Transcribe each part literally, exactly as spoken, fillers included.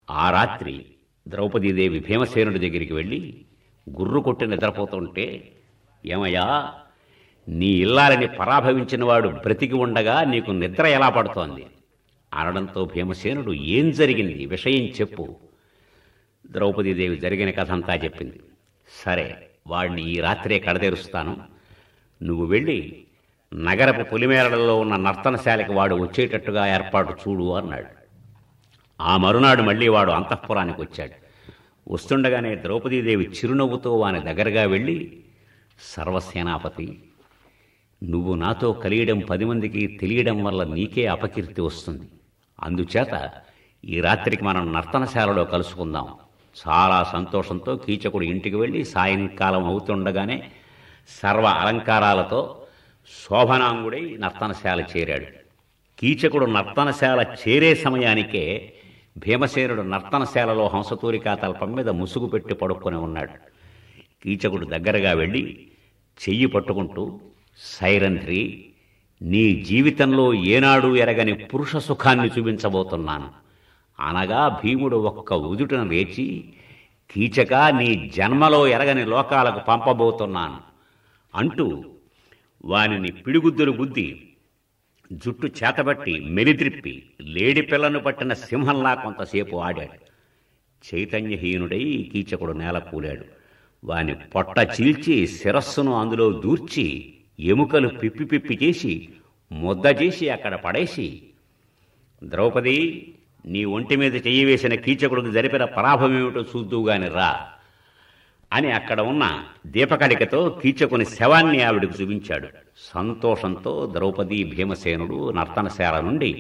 ఆ రాత్రి ద్రౌపదీదేవి భీమసేనుడి దగ్గరికి వెళ్ళి గుర్రు కొట్టి నిద్రపోతుంటే, ఏమయ్యా, నీ ఇల్లాలని పరాభవించిన వాడు బ్రతికి ఉండగా నీకు నిద్ర ఎలా పడుతోంది అనడంతో భీమసేనుడు, ఏం జరిగింది, విషయం చెప్పు. ద్రౌపదీదేవి జరిగిన కథ అంతా చెప్పింది. సరే, వాడిని ఈ రాత్రే కడతెరుస్తాను, నువ్వు వెళ్ళి నగరపు పులిమేరలలో ఉన్న నర్తనశాలకు వాడు వచ్చేటట్టుగా ఏర్పాటు చూడు అన్నాడు. ఆ మరునాడు మళ్ళీ వాడు అంతఃపురానికి వచ్చాడు. వస్తుండగానే ద్రౌపదీదేవి చిరునవ్వుతో వాని దగ్గరగా వెళ్ళి, సర్వసేనాపతి, నువ్వు నాతో కలియడం పది మందికి తెలియడం వల్ల నీకే అపకీర్తి వస్తుంది. అందుచేత ఈ రాత్రికి మనం నర్తనశాలలో కలుసుకుందాం. చాలా సంతోషంతో కీచకుడు ఇంటికి వెళ్ళి సాయంకాలం అవుతుండగానే సర్వ అలంకారాలతో శోభనాంగుడై నర్తనశాల చేరాడు. కీచకుడు నర్తనశాల చేరే సమయానికే భీమసేనుడు నర్తనశాలలో హంసతూరికా తల్పం మీద ముసుగు పెట్టి పడుకొని ఉన్నాడు. కీచకుడు దగ్గరగా వెళ్ళి చెయ్యి పట్టుకుంటూ, సైరంధ్రి, నీ జీవితంలో ఏనాడు ఎరగని పురుష సుఖాన్ని చూపించబోతున్నాను అనగా భీముడు ఒక్క ఉదుటను లేచి, కీచక, నీ జన్మలో ఎరగని లోకాలకు పంపబోతున్నాను అంటూ వానిని పిడిగుద్దులు గుద్ది జుట్టు చేతబట్టి మెలిద్రిప్పి లేడి పిల్లను పట్టిన సింహంలా కొంతసేపు ఆడాడు. చైతన్యహీనుడై కీచకుడు నేల కూలాడు. వాని పొట్ట చీల్చి శిరస్సును అందులో దూర్చి ఎముకలు పిప్పి పిప్పి చేసి ముద్ద చేసి అక్కడ పడేసి, ద్రౌపది, నీ ఒంటి మీద చెయ్యి వేసిన కీచకుడికి జరిపిన పరాభవమేమిటో చూద్దువుగాని రా అని అక్కడ ఉన్న దీపకళికతో కీచకుని శవాన్ని ఆవిడికి చూపించాడు. సంతోషంతో ద్రౌపది, భీమసేనుడు నర్తనశాల నుండి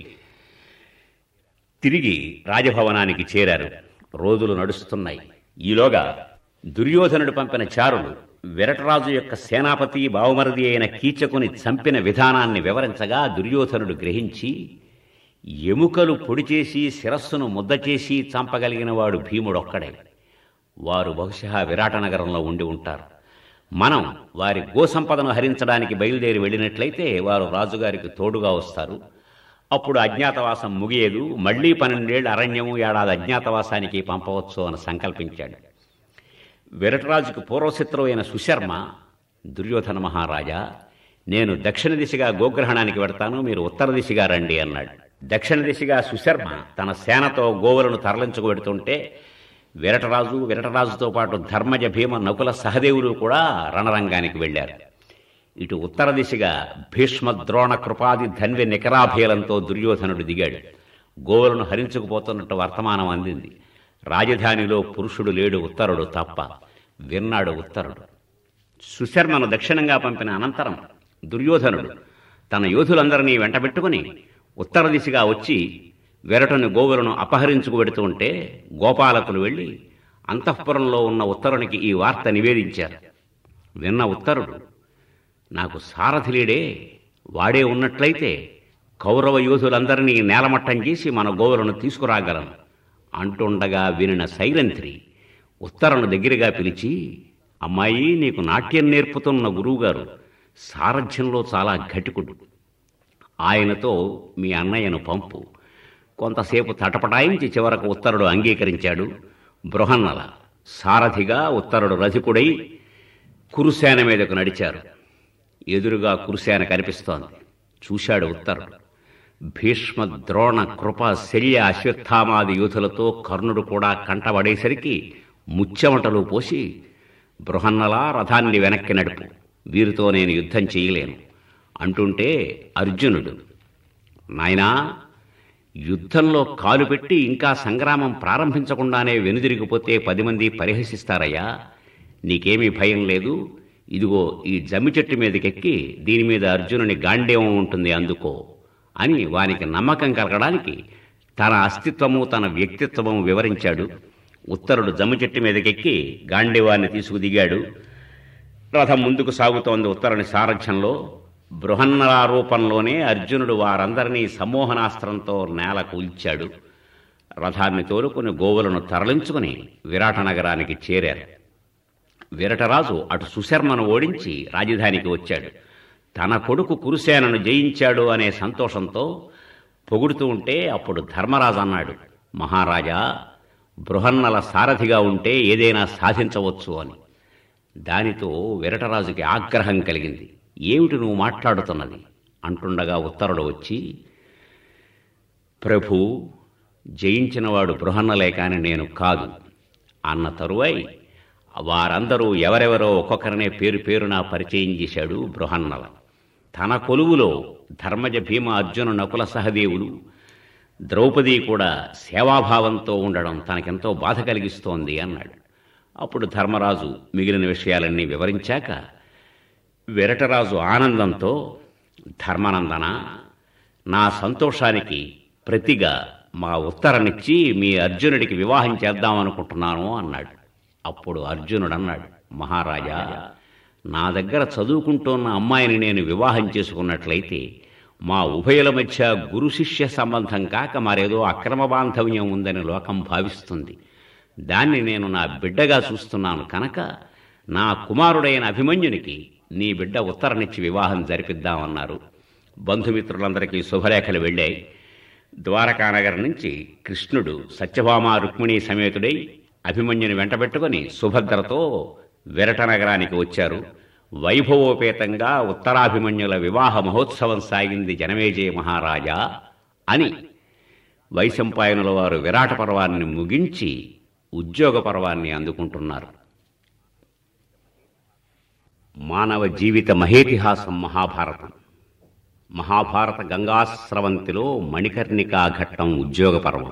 తిరిగి రాజభవనానికి చేరారు. రోజులు నడుస్తున్నాయి. ఈలోగా దుర్యోధనుడు పంపిన చారులు విరటరాజు యొక్క సేనాపతి బావమరిది అయిన కీచకుని చంపిన విధానాన్ని వివరించగా దుర్యోధనుడు గ్రహించి, ఎముకలు పొడి చేసి శిరస్సును ముద్ద చేసి చంపగలిగిన వాడు భీముడొక్కడే. వారు బహుశా విరాట నగరంలో ఉండి ఉంటారు. మనం వారి గోసంపదను హరించడానికి బయలుదేరి వెళ్ళినట్లయితే వారు రాజుగారికి తోడుగా వస్తారు. అప్పుడు అజ్ఞాతవాసం ముగియదు. మళ్లీ పన్నెండేళ్ల అరణ్యము, ఏడాది అజ్ఞాతవాసానికి పంపవచ్చు అని సంకల్పించాడు. విరటరాజుకు పూర్వశత్రువు అయిన సుశర్మ, దుర్యోధన మహారాజా, నేను దక్షిణ దిశగా గోగ్రహణానికి వెడతాను, మీరు ఉత్తర దిశగా రండి అన్నాడు. దక్షిణ దిశగా సుశర్మ తన సేనతో గోవులను తరలించుకు పెడుతుంటే విరటరాజు, విరటరాజుతో పాటు ధర్మజ, భీమ, నకుల, సహదేవులు కూడా రణరంగానికి వెళ్లారు. ఇటు ఉత్తర దిశగా భీష్మ, ద్రోణ, కృపాది ధన్వి నికరాభేలంతో దుర్యోధనుడు దిగాడు. గోవులను హరించుకుపోతున్నట్టు వర్తమానం అందింది. రాజధానిలో పురుషుడు లేడు, ఉత్తరుడు తప్ప. విన్నాడు ఉత్తరుడు. సుశర్మను దక్షిణంగా పంపిన అనంతరం దుర్యోధనుడు తన యోధులందరినీ వెంటబెట్టుకుని ఉత్తర దిశగా వచ్చి విరటుని గోవులను అపహరించుకు పెడుతూ ఉంటే గోపాలకులు వెళ్ళి అంతఃపురంలో ఉన్న ఉత్తరునికి ఈ వార్త నివేదించారు. విన్న ఉత్తరుడు, నాకు సారథి లేడే, వాడే ఉన్నట్లయితే కౌరవ యోధులందరినీ నేలమట్టం చేసి మన గోవులను తీసుకురాగలను అంటుండగా వినిన సైరంధ్రి ఉత్తరను దగ్గరగా పిలిచి, అమ్మాయి, నీకు నాట్యం నేర్పుతున్న గురువుగారు సారథ్యంలో చాలా ఘటికుడు. ఆయనతో మీ అన్నయ్యను పంపు. కొంతసేపు తటపటాయించి చివరకు ఉత్తరుడు అంగీకరించాడు. బృహన్నల సారథిగా ఉత్తరుడు రథికుడై కురుసేన మీదకు నడిచారు. ఎదురుగా కురుసేన కనిపిస్తోంది. చూశాడు ఉత్తరుడు. భీష్మ, ద్రోణ, కృప, శల్య, అశ్వత్థామాది యూథులతో కర్ణుడు కూడా కంటబడేసరికి ముచ్చెమటలు పోసి, బృహన్నలా రథాన్ని వెనక్కి నడుపు, వీరితో నేను యుద్ధం చేయలేను అంటుంటే అర్జునుడు, నాయనా, యుద్ధంలో కాలు పెట్టి ఇంకా సంగ్రామం ప్రారంభించకుండానే వెనుదిరిగిపోతే పది మంది పరిహసిస్తారయ్యా. నీకేమీ భయం లేదు. ఇదిగో ఈ జమ్మి చెట్టు మీదకెక్కి దీని మీద అర్జునుని గాండేవం ఉంటుంది, అందుకో అని వానికి నమ్మకం కలగడానికి తన అస్తిత్వము, తన వ్యక్తిత్వము వివరించాడు. ఉత్తరుడు జమ్మి చెట్టు మీదకెక్కి గాండేవాన్ని తీసుకుదిగాడు. రథం ముందుకు సాగుతోంది ఉత్తరుని సారథ్యంలో. బృహన్నల రూపంలోనే అర్జునుడు వారందరినీ సమ్మోహనాస్త్రంతో నేల కూల్చాడు. రథాన్ని తోలుకుని గోవులను తరలించుకుని విరాట నగరానికి చేరారు. విరటరాజు అటు సుశర్మను ఓడించి రాజధానికి వచ్చాడు. తన కొడుకు కురుసేనను జయించాడు అనే సంతోషంతో పొగుడుతూ ఉంటే అప్పుడు ధర్మరాజు అన్నాడు, మహారాజా, బృహన్నల సారథిగా ఉంటే ఏదైనా సాధించవచ్చు అని. దానితో విరటరాజుకి ఆగ్రహం కలిగింది. ఏమిటి నువ్వు మాట్లాడుతున్నది అంటుండగా ఉత్తరుడు వచ్చి, ప్రభు, జయించినవాడు బృహన్నలే కాని నేను కాదు అన్న తరువాయి వారందరూ ఎవరెవరో ఒక్కొక్కరినే పేరు పేరున పరిచయం చేశాడు బృహన్నల. తన కొలువులో ధర్మజ, భీమ, అర్జున, నకుల సహదేవులు, ద్రౌపది కూడా సేవాభావంతో ఉండడం తనకెంతో బాధ కలిగిస్తోంది అన్నాడు. అప్పుడు ధర్మరాజు మిగిలిన విషయాలన్నీ వివరించాక విరటరాజు ఆనందంతో, ధర్మనందన, నా సంతోషానికి ప్రతిగా మా ఉత్తరనిచ్చి మీ అర్జునుడికి వివాహం చేద్దామనుకుంటున్నాను అన్నాడు. అప్పుడు అర్జునుడు అన్నాడు, మహారాజా, నా దగ్గర చదువుకుంటున్న అమ్మాయిని నేను వివాహం చేసుకున్నట్లయితే మా ఉభయుల మధ్య గురు శిష్య సంబంధం కాక మరేదో అక్రమ బాంధవ్యం ఉందని లోకం భావిస్తుంది. దాన్ని నేను నా బిడ్డగా చూస్తున్నాను కనుక నా కుమారుడైన అభిమన్యునికి నీ బిడ్డ ఉత్తరనిచ్చి వివాహం జరిపిద్దామన్నారు. బంధుమిత్రులందరికీ శుభలేఖలు వెళ్ళాయి. ద్వారకానగర్ నుంచి కృష్ణుడు సత్యభామ రుక్మిణీ సమేతుడై అభిమన్యుని వెంటబెట్టుకుని సుభద్రతో విరట నగరానికి వచ్చారు. వైభవోపేతంగా ఉత్తరాభిమన్యుల వివాహ మహోత్సవం సాగింది జనమేజయ మహారాజా అని వైశంపాయనుల వారు విరాట పర్వాన్ని ముగించి ఉద్యోగ పర్వాన్ని అందుకుంటున్నారు. మానవ జీవిత మహేతిహాసం మహాభారతం. మహాభారత గంగాస్రవంతిలో మణికర్ణికా ఘట్టం ఉద్యోగ పర్వం.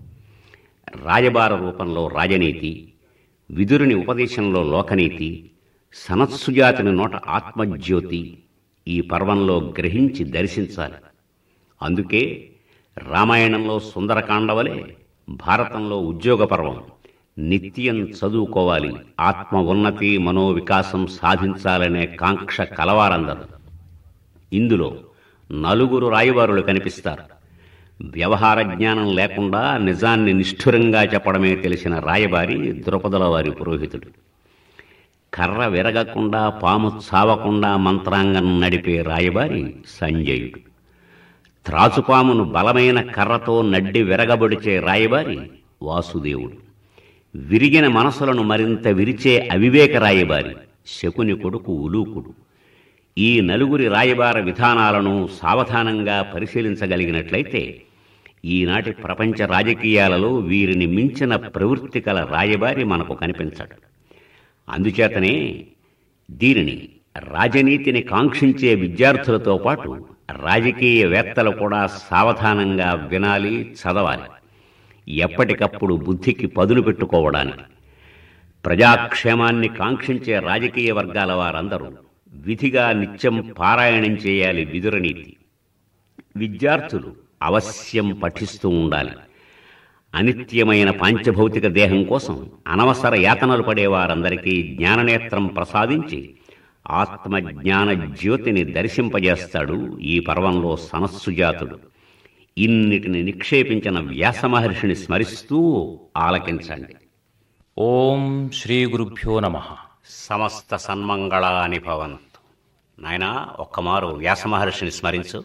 రాయబార రూపంలో రాజనీతి, విదురుని ఉపదేశంలో లోకనీతి, సనత్సుజాతిని నోట ఆత్మజ్యోతి ఈ పర్వంలో గ్రహించి దర్శించాలి. అందుకే రామాయణంలో సుందరకాండవలే భారతంలో ఉద్యోగ పర్వం నిత్యం చదువుకోవాలి, ఆత్మ ఉన్నతి మనోవికాసం సాధించాలనే కాంక్ష కలవారందరూ. ఇందులో నలుగురు రాయబారులు కనిపిస్తారు. వ్యవహార జ్ఞానం లేకుండా నిజాన్ని నిష్ఠురంగా చెప్పడమే తెలిసిన రాయబారి ద్రుపదుల వారి పురోహితుడు. కర్ర విరగకుండా పాము చావకుండా మంత్రాంగం నడిపే రాయబారి సంజయుడు. త్రాచుపామును బలమైన కర్రతో నడ్డి విరగబొడిచే రాయబారి వాసుదేవుడు. విరిగిన మనసులను మరింత విరిచే అవివేక రాయబారి శకుని కొడుకు ఉలూకుడు. ఈ నలుగురి రాయబార విధానాలను సావధానంగా పరిశీలించగలిగినట్లయితే ఈనాటి ప్రపంచ రాజకీయాలలో వీరిని మించిన ప్రవృత్తి కల రాయబారి మనకు కనిపించడు. అందుచేతనే దీనిని రాజనీతిని కాంక్షించే విద్యార్థులతో పాటు రాజకీయవేత్తలు కూడా సావధానంగా వినాలి, చదవాలి. ఎప్పటికప్పుడు బుద్ధికి పదును పెట్టుకోవడానికి. ప్రజాక్షేమాన్ని కాంక్షించే రాజకీయ వర్గాల వారందరూ విధిగా నిత్యం పారాయణం చేయాలి విదురనీతి. విద్యార్థులు అవశ్యం పఠిస్తూ ఉండాలి. అనిత్యమైన పాంచభౌతిక దేహం కోసం అనవసర యాతనలు పడేవారందరికీ జ్ఞాననేత్రం ప్రసాదించి ఆత్మజ్ఞాన జ్యోతిని దర్శింపజేస్తాడు ఈ పర్వంలో సనత్సుజాతుడు. ఇన్నిటిని నిక్షేపించిన వ్యాస మహర్షిని స్మరిస్తూ ఆలకించండి. ఓం శ్రీ గురుభ్యో నమః. సమస్త సన్మంగళాని భవంతు. నాయనా, ఒక్కమారు వ్యాస మహర్షిని స్మరించు.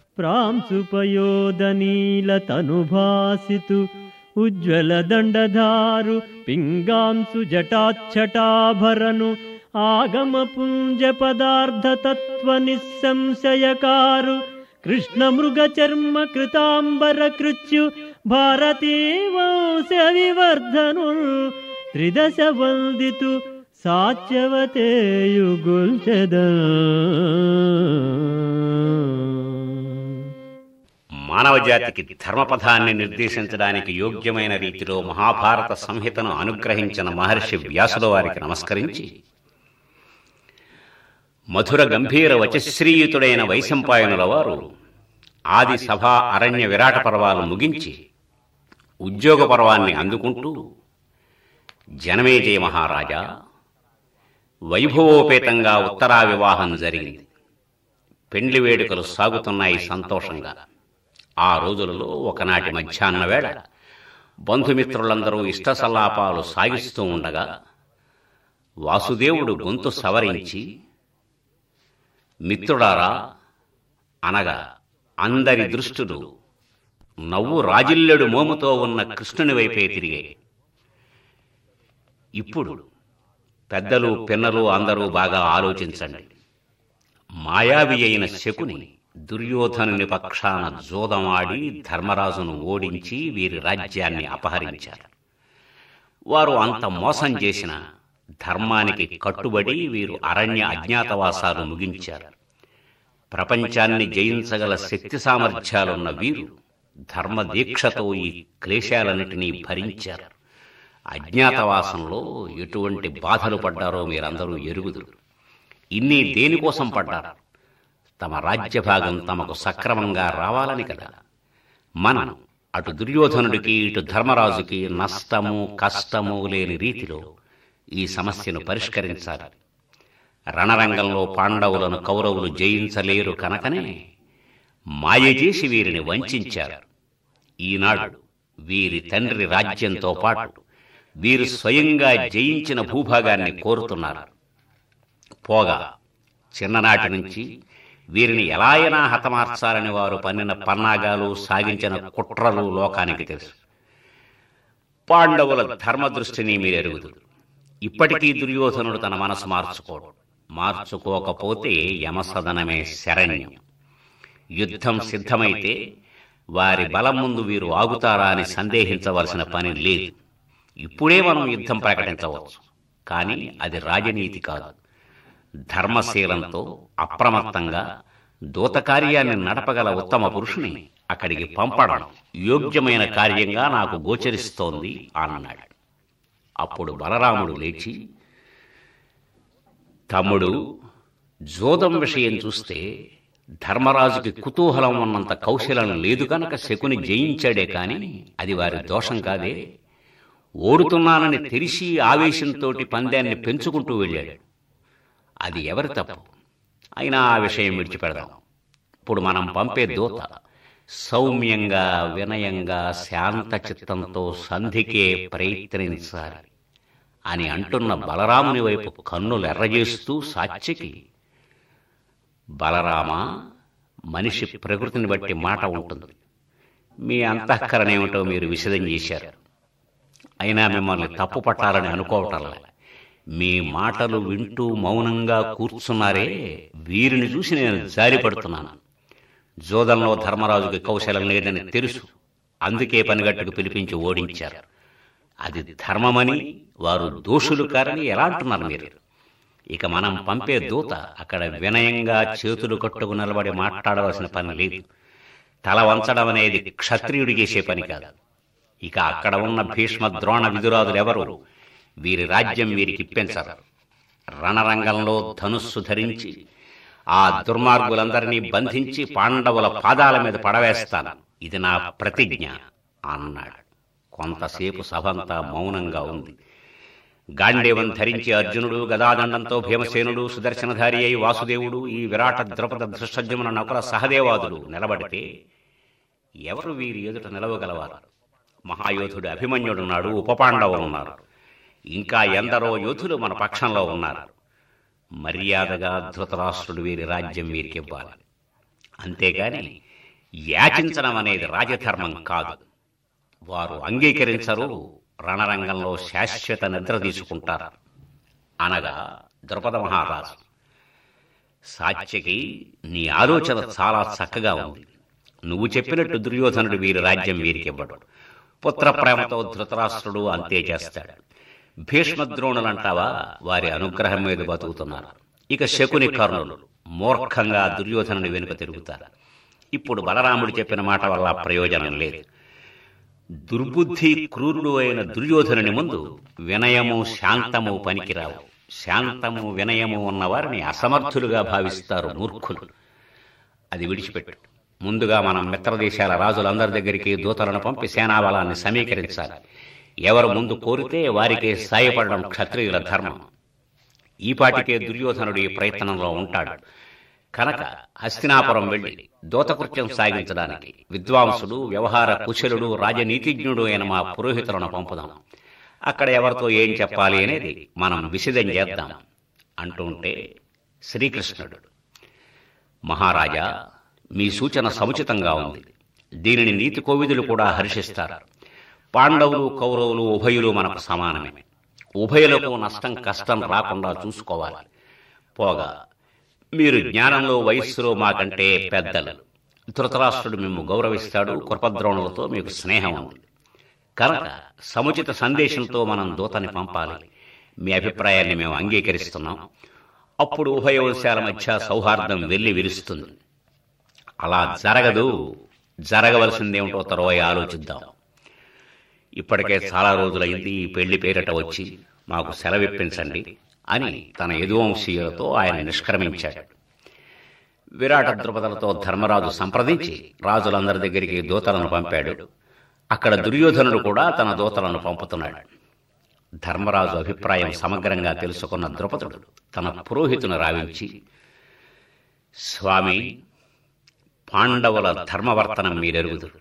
ప్రాంశుపయోదనీలతనుభాసితు ఉజ్వల దండధారు పింగాంసు జటాఛటాభరను ఆగమ పుంజ పదార్థ తత్వ నిస్సంశయకారు కృష్ణ మృగ చర్మ కృతాంబర కృత్యు భారతీ వంశ వివర్ధను త్రిదశ వందితు సాత్యవతేయుగుల్చెద. మానవజాతికి ధర్మపథాన్ని నిర్దేశించడానికి యోగ్యమైన రీతిలో మహాభారత సంహితను అనుగ్రహించిన మహర్షి వ్యాసుల వారికి నమస్కరించి మధుర గంభీర వచశ్రీయుతుడైన వైశంపాయనుల వారు ఆది సభ అరణ్య విరాట పర్వాలు ముగించి ఉద్యోగ పర్వాన్ని అందుకుంటూ, జనమేజయ మహారాజా, వైభవోపేతంగా ఉత్తరా వివాహం జరిగింది. పెండ్లి వేడుకలు సాగుతున్నాయి సంతోషంగా. ఆ రోజులలో ఒకనాటి మధ్యాహ్న వేళ బంధుమిత్రులందరూ ఇష్టసల్లాపాలు సాగిస్తూ ఉండగా వాసుదేవుడు గొంతు సవరించి, మిత్రుడారా అనగా అందరి దృష్టులు నవ్వు రాజిల్లెడు మోముతో ఉన్న కృష్ణుని వైపే తిరిగాయి. ఇప్పుడు పెద్దలు పిన్నలు అందరూ బాగా ఆలోచించండి. మాయావి అయిన శకుని దుర్యోధనుని పక్షాన జోదమాడి ధర్మరాజును ఓడించి వీరి రాజ్యాన్ని అపహరించారు. వారు అంత మోసం చేసిన ధర్మానికి కట్టుబడి వీరు అరణ్య అజ్ఞాతవాసాలు ముగించారు. ప్రపంచాన్ని జయించగల శక్తి సామర్థ్యాలున్న వీరు ధర్మదీక్షతో ఈ క్లేశాలన్నిటినీ భరించారు. అజ్ఞాతవాసంలో ఎటువంటి బాధలు పడ్డారో మీరందరూ ఎరుగుదురు. ఇన్ని దేనికోసం పడ్డారు? తమ రాజ్యభాగం తమకు సక్రమంగా రావాలని కదా. మనం అటు దుర్యోధనుడికి ఇటు ధర్మరాజుకి నష్టము కష్టము లేని రీతిలో ఈ సమస్యను పరిష్కరించాలి. రణరంగంలో పాండవులను కౌరవులు జయించలేరు కనుకనే మాయ చేసి వీరిని వంచారు. ఈనాడు వీరి తండ్రి రాజ్యంతో పాటు వీరు స్వయంగా జయించిన భూభాగాన్ని కోరుతున్నారు. పోగా చిన్ననాటి నుంచి వీరిని ఎలా అయినా హతమార్చాలని వారు పన్నిన పన్నాగాలు సాగించిన కుట్రలు లోకానికి తెలుసు. పాండవుల ధర్మదృష్టిని మీరెరుగుదురు. ఇప్పటికీ దుర్యోధనుడు తన మనసు మార్చుకోడు. మార్చుకోకపోతే యమసదనమే శరణ్యం. యుద్ధం సిద్ధమైతే వారి బలం ముందు వీరు ఆగుతారా అని సందేహించవలసిన పని లేదు. ఇప్పుడే మనం యుద్ధం ప్రకటించవచ్చు, కానీ అది రాజనీతి కాదు. ధర్మశీలంతో అప్రమత్తంగా దూతకార్యాన్ని నడపగల ఉత్తమ పురుషుని అక్కడికి పంపడం యోగ్యమైన కార్యంగా నాకు గోచరిస్తోంది అన్నాడు. అప్పుడు బలరాముడు లేచి, తమ్ముడు, జోదం విషయం చూస్తే ధర్మరాజుకి కుతూహలం ఉన్నంత కౌశలం లేదు కనుక శకుని జయించాడే కాని అది వారి దోషం కాదే. ఓడుతున్నానని తెలిసి ఆవేశంతోటి పందాన్ని పెంచుకుంటూ వెళ్ళాడు. అది ఎవరి తప్పు? అయినా ఆ విషయం విడిచిపెడదాం. ఇప్పుడు మనం పంపే దూత సౌమ్యంగా వినయంగా శాంత చిత్తంతో సంధికే ప్రయత్నించాలి అని అంటున్న బలరాముని వైపు కన్నులు ఎర్రజేస్తూ సాత్యకి, బలరామ, మనిషి ప్రకృతిని బట్టి మాట ఉంటుంది. మీ అంతఃకరణేమిటో మీరు విశదం చేశారు. అయినా మిమ్మల్ని తప్పు పట్టాలని అనుకోవటంలా. మీ మాటలు వింటూ మౌనంగా కూర్చున్నారే, వీరిని చూసి నేను జారిపడుతున్నాను. జోదంలో ధర్మరాజుకి కౌశలం లేదని తెలుసు, అందుకే పనిగట్టుకు పిలిపించి ఓడించారు. అది ధర్మమని వారు దోషులు కారని ఎలా అంటున్నారు మీరు? ఇక మనం పంపే దూత అక్కడ వినయంగా చేతులు కట్టుకు నిలబడి మాట్లాడవలసిన పని లేదు. తల వంచడం అనేది క్షత్రియుడి చేసే పని కాదు. ఇక అక్కడ ఉన్న భీష్మ ద్రోణ విదురాదులెవరు వీరి రాజ్యం వీరికి ఇప్పించరు. రణరంగంలో ధనుస్సు ధరించి ఆ దుర్మార్గులందరినీ బంధించి పాండవుల పాదాల మీద పడవేస్తాను. ఇది నా ప్రతిజ్ఞ అన్నాడు. కొంతసేపు సభంతా మౌనంగా ఉంది. గాండేవం ధరించి అర్జునుడు, గదాదండంతో భీమసేనుడు, సుదర్శనధారి అయి వాసుదేవుడు, ఈ విరాట ద్రౌపద ధృష్టద్యుమ్న నకుల సహదేవాదులు నిలబడితే ఎవరు వీరి ఎదుట నిలవగలవారు? మహాయోధుడు అభిమన్యుడున్నాడు, ఉపపాండవులున్నారు, ఇంకా ఎందరో యోధులు మన పక్షంలో ఉన్నారు. మర్యాదగా ధృతరాష్ట్రుడు వీరి రాజ్యం వీరికి ఇవ్వాలి. అంతేగాని యాచించడం అనేది రాజధర్మం కాదు. వారు అంగీకరించరు, రణరంగంలో శాశ్వత నిద్ర తీసుకుంటారు అనగా ద్రుపద మహారాజు, సాత్యకి, నీ ఆలోచన చాలా చక్కగా ఉంది. నువ్వు చెప్పినట్టు దుర్యోధనుడు వీరి రాజ్యం వీరికి ఇవ్వడు. పుత్ర ప్రేమతో ధృతరాష్ట్రుడు అంతే చేస్తాడు. భీష్మద్రోణులంటావా, వారి అనుగ్రహం మీద బతుకుతున్నారు. ఇక శకుని కర్ణులు మూర్ఖంగా దుర్యోధనుని వెనుక తిరుగుతారు. ఇప్పుడు బలరాముడు చెప్పిన మాట వల్ల ప్రయోజనం లేదు. దుర్బుద్ధి క్రూరుడు అయిన దుర్యోధనుని ముందు వినయము శాంతము పనికిరావు. శాంతము వినయము ఉన్నవారిని అసమర్థులుగా భావిస్తారు మూర్ఖులు. అది విడిచిపెట్టు. ముందుగా మనం మిత్రదేశాల రాజులందరి దగ్గరికి దూతలను పంపి సేనాబలాన్ని సమీకరించాలి. ఎవరు ముందు కోరితే వారికే సాయపడడం క్షత్రియుల ధర్మం. ఈపాటికే దుర్యోధనుడు ఈ ప్రయత్నంలో ఉంటాడు కనుక హస్తినాపురం వెళ్లి దూతకృత్యం సాగించడానికి విద్వాంసుడు, వ్యవహార కుశలుడు, రాజనీతిజ్ఞుడు అయిన మా పురోహితులను పంపుదాం. అక్కడ ఎవరితో ఏం చెప్పాలి అనేది మనం విశదం చేద్దాం అంటుంటే శ్రీకృష్ణుడు, మహారాజా, మీ సూచన సముచితంగా ఉంది. దీనిని నీతి కోవిదులు కూడా హర్షిస్తారు. పాండవులు కౌరవులు ఉభయులు మనకు సమానమే. ఉభయులకు నష్టం కష్టం రాకుండా చూసుకోవాలి. పోగా మీరు జ్ఞానంలో వయస్సులో మాకంటే పెద్దలు. ధృతరాష్ట్రుడు మేము గౌరవిస్తాడు, కృపద్రోణులతో మీకు స్నేహం ఉంది కనుక సముచిత సందేశంతో మనం దూతని పంపాలి. మీ అభిప్రాయాన్ని మేము అంగీకరిస్తున్నాం. అప్పుడు ఉభయ వంశాల మధ్య సౌహార్దం వెళ్లి విరుస్తుంది. అలా జరగదు. జరగవలసిందేమిటో తరువాత ఆలోచిద్దాం. ఇప్పటికే చాలా రోజులైంది ఈ పెళ్లి పేరిట వచ్చి మాకు సెలవిప్పించండి అని తన యదువంశీయులతో ఆయన నిష్క్రమించాడు. విరాట ద్రుపదులతో ధర్మరాజు సంప్రదించి రాజులందరి దగ్గరికి దూతలను పంపాడు. అక్కడ దుర్యోధనుడు కూడా తన దూతలను పంపుతున్నాడు. ధర్మరాజు అభిప్రాయం సమగ్రంగా తెలుసుకున్న ద్రుపదుడు తన పురోహితును రావించి, స్వామి, పాండవుల ధర్మవర్తనం మీరెరుగుదురు,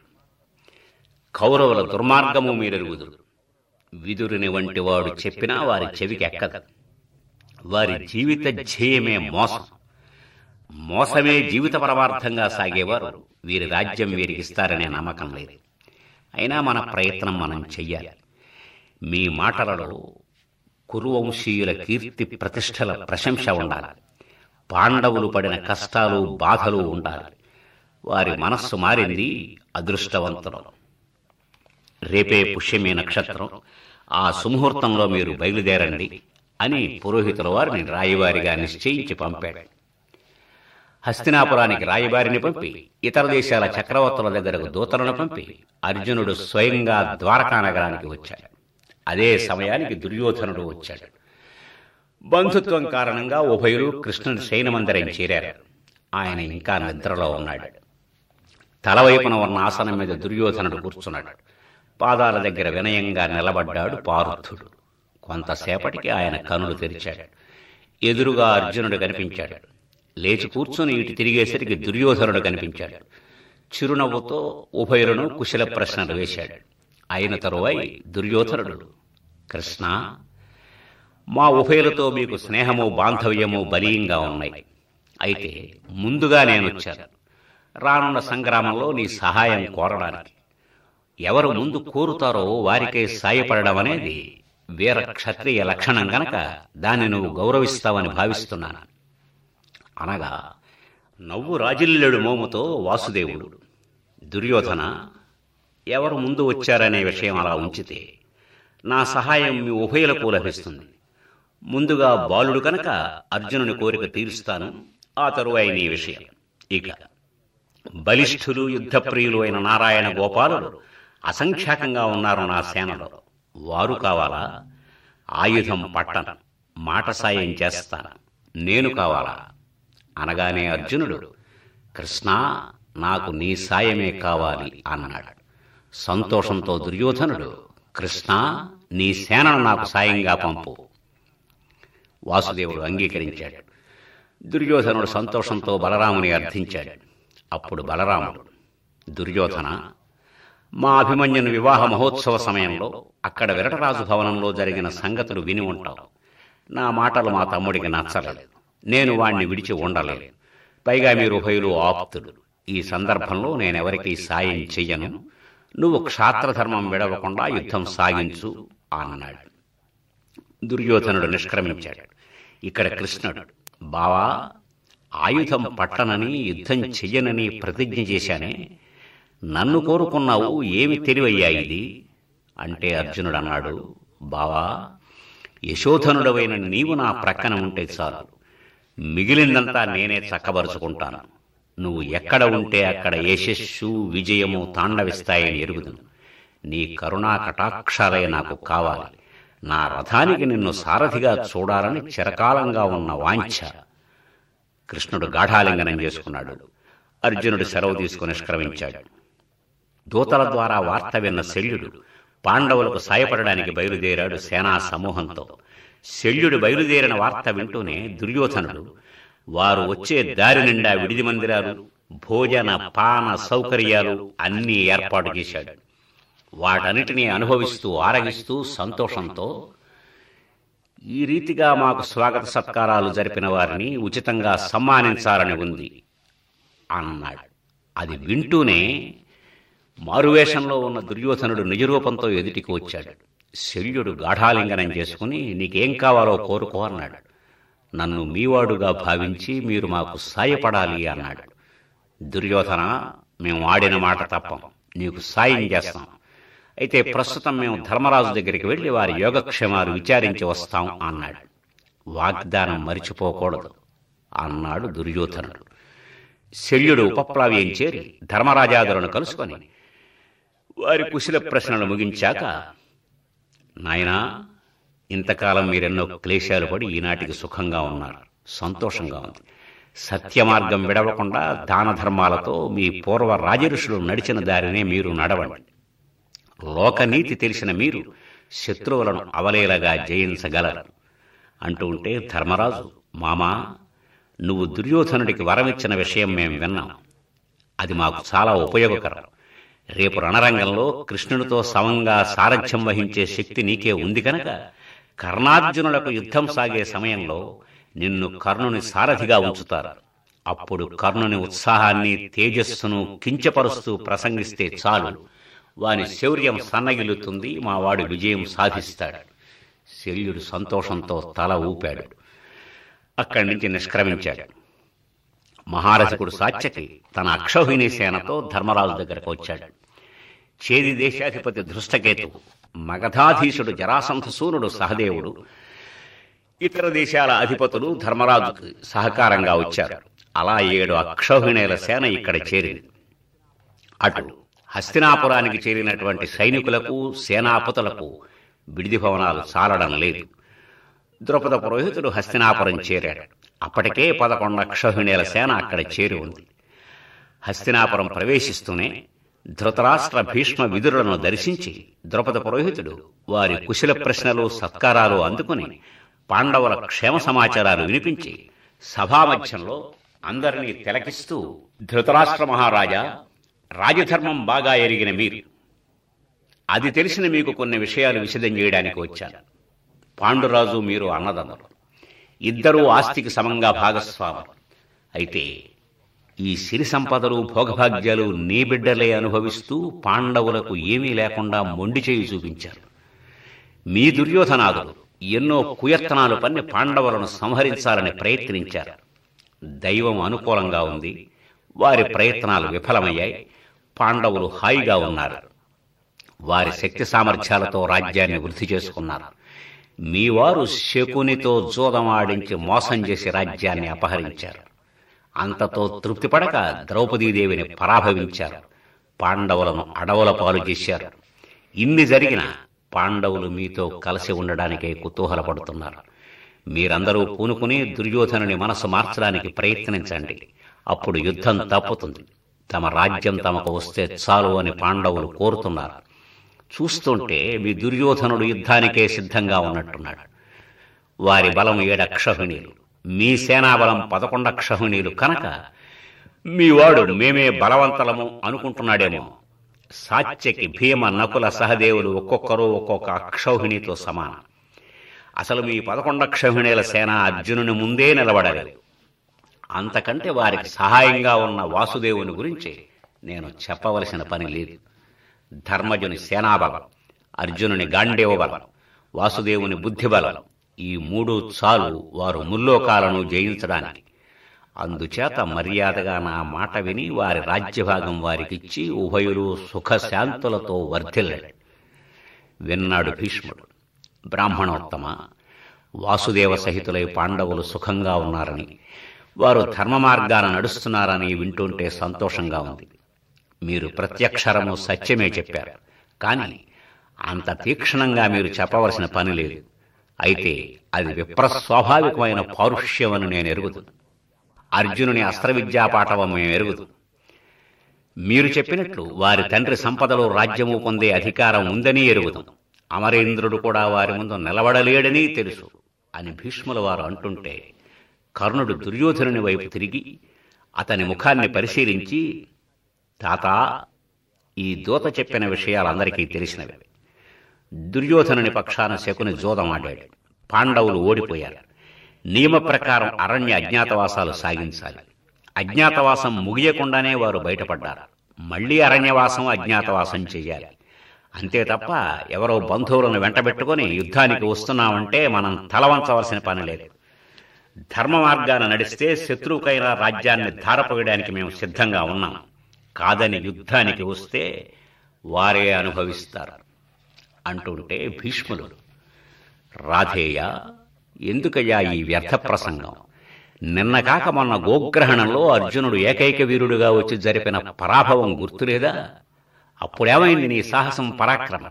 కౌరవుల దుర్మార్గము మీరెరుగుదురు. విదురుని వంటి వాడు చెప్పినా వారి చెవికి ఎక్కదు. వారి జీవిత ధ్యేయమే మోసం. మోసమే జీవిత పరమార్థంగా సాగేవారు వీరి రాజ్యం వీరికిస్తారనే నమ్మకం లేదు. అయినా మన ప్రయత్నం మనం చెయ్యాలి. మీ మాటలలో కురువంశీయుల కీర్తి ప్రతిష్టల ప్రశంస ఉండాలి. పాండవులు పడిన కష్టాలు బాధలు ఉండాలి. వారి మనస్సు మారింది, అదృష్టవంతులు. రేపే పుష్యమే నక్షత్రం. ఆ సుముహూర్తంలో మీరు బయలుదేరండి అని పురోహితుల వారిని రాయవారిగా నిశ్చయించి పంపాడు. హస్తినాపురానికి రాయబారిని పంపి ఇతర దేశాల చక్రవర్తుల దగ్గరకు దూతలను పంపి అర్జునుడు స్వయంగా ద్వారకా నగరానికి వచ్చాడు. అదే సమయానికి దుర్యోధనుడు వచ్చాడు. బంధుత్వం కారణంగా ఉభయులు కృష్ణుని శయనమందిరం చేరారు. ఆయన ఇంకా నిద్రలో ఉన్నాడు. తలవైపున ఉన్న ఆసనం మీద దుర్యోధనుడు కూర్చున్నాడు. పాదాల దగ్గర వినయంగా నిలబడ్డాడు పార్థుడు. కొంతసేపటికి ఆయన కనులు తెరిచాడు. ఎదురుగా అర్జునుడు కనిపించాడు. లేచి కూర్చొని ఇటు తిరిగేసరికి దుర్యోధనుడు కనిపించాడు. చిరునవ్వుతో ఉభయులను కుశల ప్రశ్నలు వేశాడు. అయిన తరువాయి దుర్యోధనుడు, కృష్ణ, మా ఉభయులతో మీకు స్నేహము బాంధవ్యము బలీయంగా ఉన్నాయి. అయితే ముందుగా నేనొచ్చాను రానున్న సంగ్రామంలో నీ సహాయం కోరడానికి. ఎవరు ముందు కోరుతారో వారికే సాయపడడం అనేది వీర క్షత్రియ లక్షణం గనక దాన్ని నువ్వు గౌరవిస్తావని భావిస్తున్నాను అనగా నవ్వు రాజిల్లెడు మోముతో వాసుదేవుడు, దుర్యోధన, ఎవరు ముందు వచ్చారనే విషయం అలా ఉంచితే నా సహాయం మీ ఉభయులకు లభిస్తుంది. ముందుగా బాలుడు కనుక అర్జునుని కోరిక తీరుస్తాను. ఆ తరువాయి నీ విషయం. ఇక బలిష్ఠులు యుద్ధప్రియులు అయిన నారాయణ గోపాలుడు అసంఖ్యాకంగా ఉన్నారు నా సేనలో. వారు కావాలా? ఆయుధం పట్టను, మాట సాయం చేస్తాను. నేను కావాలా? అనగానే అర్జునుడు, కృష్ణ, నాకు నీ సాయమే కావాలి అన్నాడు. సంతోషంతో దుర్యోధనుడు, కృష్ణ, నీ సేనను నాకు సాయంగా పంపు. వాసుదేవుడు అంగీకరించాడు. దుర్యోధనుడు సంతోషంతో బలరాముని అర్థించాడు. అప్పుడు బలరాముడు, దుర్యోధన, మా అభిమన్యుని వివాహ మహోత్సవ సమయంలో అక్కడ విరటరాజు భవనంలో జరిగిన సంగతులు విని ఉంటావు. నా మాటలు మా తమ్ముడికి నచ్చలేదు. నేను వాణ్ణి విడిచి ఉండలేదు. పైగా మీరు ఉభయులు ఆప్తులు. ఈ సందర్భంలో నేనెవరికీ సాయం చెయ్యను. నువ్వు క్షాత్రధర్మం విడవకుండా యుద్ధం సాగించు అన్నాడు. దుర్యోధనుడు నిష్క్రమించాడు. ఇక్కడ కృష్ణుడు, బావా, ఆయుధం పట్టనని యుద్ధం చెయ్యనని ప్రతిజ్ఞ చేశానే, నన్ను కోరుకున్నావు, ఏమి తెలివయ్యా ఇది అంటే అర్జునుడు అన్నాడు, బావా, యశోధనుడవైన నీవు నా ప్రక్కన ఉంటే చాలు, మిగిలిందంతా నేనే చక్కబరుచుకుంటాను. నువ్వు ఎక్కడ ఉంటే అక్కడ యశస్సు విజయము తాండవిస్తాయని ఎరుగుదును. నీ కరుణా కటాక్షాలే నాకు కావాలి. నా రథానికి నిన్ను సారథిగా చూడాలని చిరకాలంగా ఉన్న వాంఛ. కృష్ణుడు గాఢాలింగనం చేసుకున్నాడు. అర్జునుడు సెలవు తీసుకుని నిష్క్రమించాడు. దూతల ద్వారా వార్త విన్న శల్యుడు పాండవులకు సాయపడడానికి బయలుదేరాడు సేనా సమూహంతో. శల్యుడు బయలుదేరిన వార్త వింటూనే దుర్యోధనుడు వారు వచ్చే దారి నిండా విడిది మందిరాలు, భోజన పాన సౌకర్యాలు అన్నీ ఏర్పాటు చేశాడు. వాటన్నిటినీ అనుభవిస్తూ ఆరగిస్తూ సంతోషంతో, ఈ రీతిగా మాకు స్వాగత సత్కారాలు జరిపిన వారిని ఉచితంగా సమ్మానించాలని ఉంది అన్నాడు. అది వింటూనే మారువేషంలో ఉన్న దుర్యోధనుడు నిజరూపంతో ఎదుటికి వచ్చాడు. శల్యుడు గాఢాలింగనం చేసుకుని నీకేం కావాలో కోరుకో అన్నాడు. నన్ను మీవాడుగా భావించి మీరు మాకు సాయపడాలి అన్నాడు. దుర్యోధన, మేము ఆడిన మాట తప్పం, నీకు సాయం చేస్తాం. అయితే ప్రస్తుతం మేము ధర్మరాజు దగ్గరికి వెళ్ళి వారి యోగక్షేమాలు విచారించి వస్తాం అన్నాడు. వాగ్దానం మరిచిపోకూడదు అన్నాడు దుర్యోధనుడు. శల్యుడు ఉపప్లావ్యం చేరి ధర్మరాజాదులను కలుసుకొని వారి కుశల ప్రశ్నలు ముగించాక, నాయనా, ఇంతకాలం మీరెన్నో క్లేశాలు పడి ఈనాటికి సుఖంగా ఉన్నారు, సంతోషంగా ఉంది. సత్యమార్గం విడవకుండా దాన ధర్మాలతో మీ పూర్వ రాజఋషులు నడిచిన దారినే మీరు నడవండి. లోకనీతి తెలిసిన మీరు శత్రువులను అవలేలగా జయించగలరు అంటూ ఉంటే ధర్మరాజు, మామా, నువ్వు దుర్యోధనుడికి వరమిచ్చిన విషయం మేము విన్నాం. అది మాకు చాలా ఉపయోగకరం. రేపు రణరంగంలో కృష్ణుడితో సమంగా సారథ్యం వహించే శక్తి నీకే ఉంది కనుక కర్ణార్జునులకు యుద్ధం సాగే సమయంలో నిన్ను కర్ణుని సారథిగా ఉంచుతారు. అప్పుడు కర్ణుని ఉత్సాహాన్ని, తేజస్సును కించపరుస్తూ ప్రసంగిస్తే చాలు, వాని శౌర్యం సన్నగిల్లుతుంది, మా వాడు విజయం సాధిస్తాడు. శల్యుడు సంతోషంతో తల ఊపాడు. అక్కడి నుంచి నిష్క్రమించాడు. మహారథకుడు సాత్యకి తన అక్షౌహిణీ సేనతో ధర్మరాజు దగ్గరకు వచ్చాడు. చేది దేశాధిపతి ధృష్టకేతు, మగధాధీశుడు జరాసంధసూనుడు సహదేవుడు, ఇతర దేశాల అధిపతులు ధర్మరాజుకు సహకారంగా వచ్చారు. అలా ఏడు అక్షౌహిణీల సేన ఇక్కడ చేరింది. అటు హస్తినాపురానికి చేరినటువంటి సైనికులకు, సేనాపతులకు విడిది భవనాలు చాలడం లేదు. ద్రౌపద పురోహితుడు హస్తినాపురం చేరాడు. అప్పటికే పదకొండు అక్షౌహిణీల సేన అక్కడ చేరి ఉంది. హస్తినాపురం ప్రవేశిస్తూనే ధృతరాష్ట్ర భీష్మ విదురులను దర్శించి ద్రౌపద పురోహితుడు వారి కుశల ప్రశ్నలు, సత్కారాలు అందుకుని పాండవుల క్షేమ సమాచారాలు వినిపించి సభామధ్యంలో అందరినీ తిలకిస్తూ, ధృతరాష్ట్ర మహారాజా, రాజధర్మం బాగా ఎరిగిన మీరు, అది తెలిసిన మీకు కొన్ని విషయాలు విశదం చేయడానికి వచ్చాను. పాండురాజు మీరు అన్నదమ్ములు, ఇద్దరూ ఆస్తికి సమంగా భాగస్వాములు. అయితే ఈ సిరి సంపదలు, భోగభాగ్యాలు నీ బిడ్డలే అనుభవిస్తూ పాండవులకు ఏమీ లేకుండా మొండి చేయి చూపించారు. మీ దుర్యోధనాదులు ఎన్నో కుయత్నాలు పన్ని పాండవులను సంహరించాలని ప్రయత్నించారు. దైవం అనుకూలంగా ఉంది, వారి ప్రయత్నాలు విఫలమయ్యాయి. పాండవులు హాయిగా ఉన్నారు. వారి శక్తి సామర్థ్యాలతో రాజ్యాన్ని వృద్ధి చేసుకున్నారు. మీవారు శకునితో జూదమాడించి మోసం చేసి రాజ్యాన్ని అపహరించారు. అంతతో తృప్తిపడక ద్రౌపదీదేవిని పరాభవించారు. పాండవులను అడవుల పాలు చేశారు. ఇన్ని జరిగినా పాండవులు మీతో కలిసి ఉండడానికే కుతూహలపడుతున్నారు. మీరందరూ పూనుకుని దుర్యోధనుని మనసు మార్చడానికి ప్రయత్నించండి. అప్పుడు యుద్ధం తప్పుతుంది. తమ రాజ్యం తమకు వస్తే చాలు అని పాండవులు కోరుతున్నారు. చూస్తుంటే మీ దుర్యోధనుడు యుద్ధానికే సిద్ధంగా ఉన్నట్టున్నాడు. వారి బలం ఏడక్షహుణీలు, మీ సేనాబలం పదకొండక్షహుణీలు కనుక మీవాడు మేమే బలవంతలము అనుకుంటున్నాడేమో. సాత్యకి, భీమ, నకుల, సహదేవులు ఒక్కొక్కరు ఒక్కొక్క అక్షౌహిణితో సమానం. అసలు మీ పదకొండక్షౌహిణీల సేన అర్జునుని ముందే నిలబడలేదు. అంతకంటే వారికి సహాయంగా ఉన్న వాసుదేవుని గురించి నేను చెప్పవలసిన పని లేదు. ధర్మజుని సేనాబలం, అర్జునుని గాండేవ బలం, వాసుదేవుని బుద్ధిబలం, ఈ మూడు చాలు వారు ముల్లోకాలను జయించడానికి. అందుచేత మర్యాదగా నా మాట విని వారి రాజ్యభాగం వారికిచ్చి ఉభయులు సుఖశాంతులతో వర్ధిల్లండి. విన్నాడు భీష్ముడు. బ్రాహ్మణోత్తమ, వాసుదేవ సహితులై పాండవులు సుఖంగా ఉన్నారని, వారు ధర్మ మార్గాన నడుస్తున్నారని వింటుంటే సంతోషంగా ఉంది. మీరు ప్రత్యక్షరము సత్యమే చెప్పారు, కానీ అంత తీక్షణంగా మీరు చెప్పవలసిన పని లేదు. అయితే అది విప్రస్వాభావికమైన పౌరుష్యమని నేను ఎరుగుదు. అర్జునుని అస్త్రవిద్యాపాఠవం మేము ఎరుగుదు. మీరు చెప్పినట్లు వారి తండ్రి సంపదలో రాజ్యము పొందే అధికారం ఉందని ఎరుగుదు. అమరేంద్రుడు కూడా వారి ముందు నిలబడలేడని తెలుసు అని భీష్ముల వారు అంటుంటే కర్ణుడు దుర్యోధనుని వైపు తిరిగి అతని ముఖాన్ని పరిశీలించి, తాత, ఈ దూత చెప్పిన విషయాలందరికీ తెలిసినవి. దుర్యోధనుని పక్షాన శకుని జోదమాడాడు. పాండవులు ఓడిపోయారు. నియమ ప్రకారం అరణ్య అజ్ఞాతవాసాలు సాగించాలి. అజ్ఞాతవాసం ముగియకుండానే వారు బయటపడ్డారు. మళ్లీ అరణ్యవాసం, అజ్ఞాతవాసం చెయ్యాలి. అంతే తప్ప ఎవరో బంధువులను వెంటబెట్టుకొని యుద్ధానికి వస్తున్నామంటే మనం తలవంచవలసిన పని లేదు. ధర్మ మార్గాన నడిస్తే శత్రువుకైనా రాజ్యాన్ని ధారపోయడానికి మేము సిద్ధంగా ఉన్నాం. కాదని యుద్ధానికి వస్తే వారే అనుభవిస్తారు అంటుంటే భీష్ములు, రాధేయ, ఎందుకయ్యా ఈ వ్యర్థ ప్రసంగం? నిన్న కాక మొన్న గోగ్రహణంలో అర్జునుడు ఏకైక వీరుడుగా వచ్చి జరిపిన పరాభవం గుర్తులేదా? అప్పుడేమైంది నీ సాహసం, పరాక్రమం?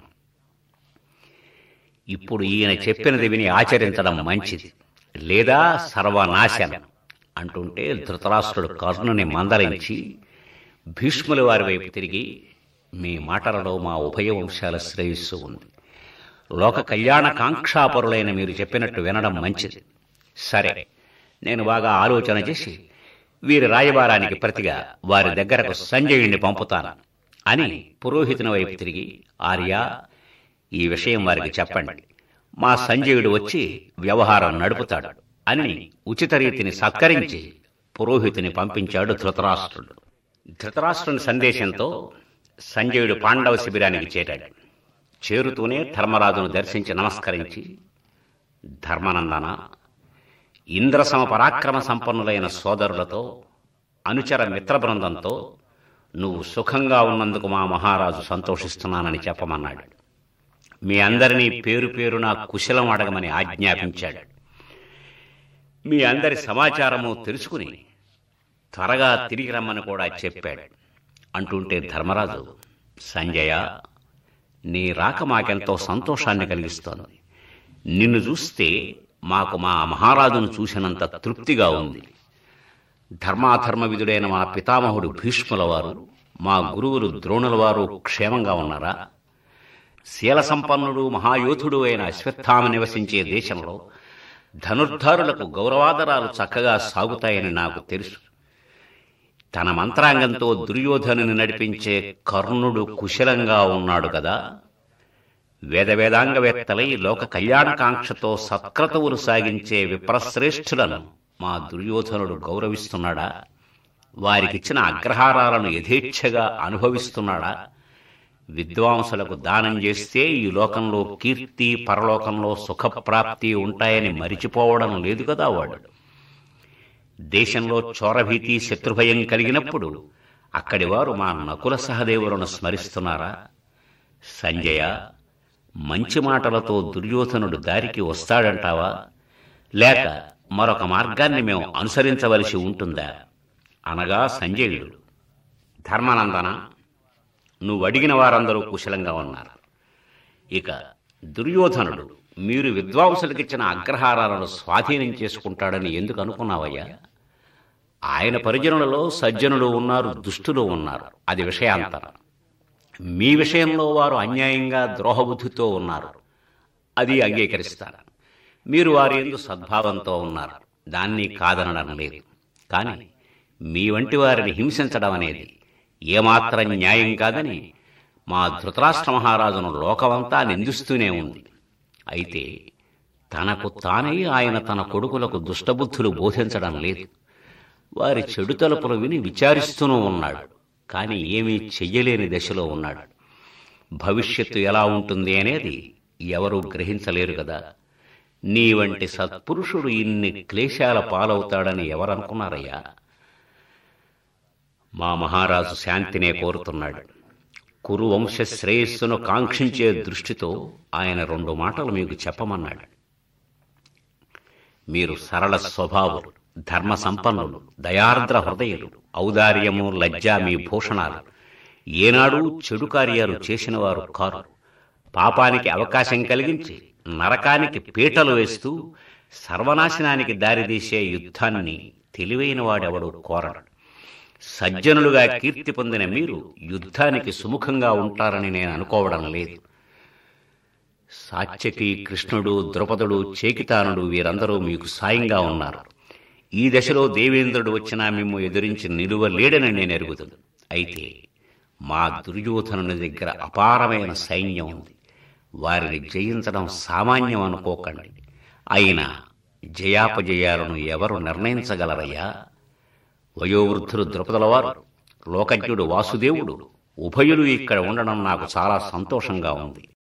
ఇప్పుడు ఈయన చెప్పినది విని ఆచరించడం మంచిది, లేదా సర్వనాశనం అంటుంటే ధృతరాష్ట్రుడు కర్ణుని మందలించి భీష్ముల వారి వైపు తిరిగి, మీ మాటలలో మా ఉభయ వంశాల శ్రేయస్సు ఉంది. లోక కళ్యాణ కాంక్షాపరులైన మీరు చెప్పినట్టు వినడం మంచిది. సరే, నేను బాగా ఆలోచన చేసి వీరి రాయబారానికి ప్రతిగా వారి దగ్గరకు సంజయుడిని పంపుతాను అని పురోహితుని వైపు తిరిగి, ఆర్య, ఈ విషయం వారికి చెప్పండి. మా సంజయుడు వచ్చి వ్యవహారం నడుపుతాడు అని ఉచిత రీతిని సత్కరించి పురోహితుని పంపించాడు ధృతరాష్ట్రుడు. ధృతరాష్ట్రుని సందేశంతో సంజయుడు పాండవ శిబిరానికి చేరాడు. చేరుతూనే ధర్మరాజును దర్శించి నమస్కరించి, ధర్మనందన, ఇంద్రసమ పరాక్రమ సంపన్నులైన సోదరులతో అనుచర మిత్ర బృందంతో నువ్వు సుఖంగా ఉన్నందుకు మా మహారాజు సంతోషిస్తున్నానని చెప్పమన్నాడు. మీ అందరినీ పేరు పేరున కుశలం అడగమని ఆజ్ఞాపించాడు. మీ అందరి సమాచారము తెలుసుకుని త్వరగా తిరిగి రమ్మని కూడా చెప్పాడు. అంటుంటే ధర్మరాజు, సంజయ, నీ రాక మాకెంతో సంతోషాన్ని కలిగిస్తోంది. నిన్ను చూస్తే మాకు మా మహారాజును చూసినంత తృప్తిగా ఉంది. ధర్మాధర్మ విధుడైన మా పితామహుడు భీష్ముల వారు, మా గురువులు ద్రోణుల వారు క్షేమంగా ఉన్నారా? శీల సంపన్నుడు మహాయోధుడు అయిన అశ్వత్థామ నివసించే దేశంలో ధనుర్ధారులకు గౌరవాదరాలు చక్కగా సాగుతాయని నాకు తెలుసు. తన మంత్రాంగంతో దుర్యోధనుని నడిపించే కర్ణుడు కుశలంగా ఉన్నాడు కదా? వేదవేదాంగవేత్తలై లోక కళ్యాణకాంక్షతో సత్క్రతువులు సాగించే విప్రశ్రేష్ఠులను మా దుర్యోధనుడు గౌరవిస్తున్నాడా? వారికిచ్చిన అగ్రహారాలను యథేచ్ఛగా అనుభవిస్తున్నాడా? విద్వాంసులకు దానం చేస్తే ఈ లోకంలో కీర్తి, పరలోకంలో సుఖప్రాప్తి ఉంటాయని మరిచిపోవడం లేదు కదా వాడు. దేశంలో చోరభీతి, శత్రుభయం కలిగినప్పుడు అక్కడి వారు మా నకుల సహదేవులను స్మరిస్తున్నారా? సంజయ, మంచి మాటలతో దుర్యోధనుడు దారికి వస్తాడంటావా? లేక మరొక మార్గాన్ని మేము అనుసరించవలసి ఉంటుందా? అనగా సంజయుడు, ధర్మనందన, నువ్వు అడిగిన వారందరూ కుశలంగా ఉన్నారు. ఇక దుర్యోధనుడు మీరు విద్వాంసులకిచ్చిన అగ్రహారాలను స్వాధీనం చేసుకుంటాడని ఎందుకు అనుకున్నావయ్యా? ఆయన పరిజనులలో సజ్జనులు ఉన్నారు, దుష్టులు ఉన్నారు, అది విషయాంతరం. మీ విషయంలో వారు అన్యాయంగా ద్రోహబుద్ధితో ఉన్నారు, అది అంగీకరిస్తారు. మీరు వారి యందు సద్భావంతో ఉన్నారు, దాన్ని కాదనడం లేదు. కానీ మీ వంటి వారిని హింసించడం అనేది ఏమాత్రం న్యాయం కాదని మా ధృతరాష్ట్ర మహారాజును లోకమంతా నిందిస్తూనే ఉంది. అయితే తనకు తానై ఆయన తన కొడుకులకు దుష్టబుద్ధులు బోధించడం లేదు. వారి చెడు తలుపులు విని విచారిస్తూనూ ఉన్నాడు, కానీ ఏమీ చెయ్యలేని దశలో ఉన్నాడు. భవిష్యత్తు ఎలా ఉంటుంది అనేది ఎవరూ గ్రహించలేరు కదా. నీ వంటి సత్పురుషుడు ఇన్ని క్లేశాల పాలవుతాడని ఎవరనుకున్నారయ్యా? మా మహారాజు శాంతినే కోరుతున్నాడు. కురు వంశ శ్రేయస్సును కాంక్షించే దృష్టితో ఆయన రెండు మాటలు మీకు చెప్పమన్నాడు. మీరు సరళ స్వభావులు, ధర్మ సంపన్నులు, దయార్ద్ర హృదయులు, ఔదార్యము, లజ్జ మీ భూషణాలు. ఏనాడు చెడు కార్యాలు చేసిన వారు కారు. పాపానికి అవకాశం కలిగించి నరకానికి పీటలు వేస్తూ సర్వనాశనానికి దారితీసే యుద్ధాన్ని తెలివైన వాడెవడూ కోరడు. సజ్జనులుగా కీర్తి పొందిన మీరు యుద్ధానికి సుముఖంగా ఉంటారని నేను అనుకోవడం లేదు. సాత్యకి, కృష్ణుడు, ద్రుపదుడు, చేకితానుడు వీరందరూ మీకు సాయంగా ఉన్నారు. ఈ దశలో దేవేంద్రుడు వచ్చినా మిమ్ము ఎదురించి నిలువలేడని నేను ఎరుగుతుంది. అయితే మా దుర్యోధనుని దగ్గర అపారమైన సైన్యం ఉంది. వారిని జయించడం సామాన్యం అనుకోకండి. అయినా జయాపజయాలను ఎవరు నిర్ణయించగలరయ్యా? వయోవృద్ధులు ద్రుపదుల వారు, లోకజ్ఞుడు వాసుదేవుడు, ఉభయులు ఇక్కడ ఉండడం నాకు చాలా సంతోషంగా ఉంది.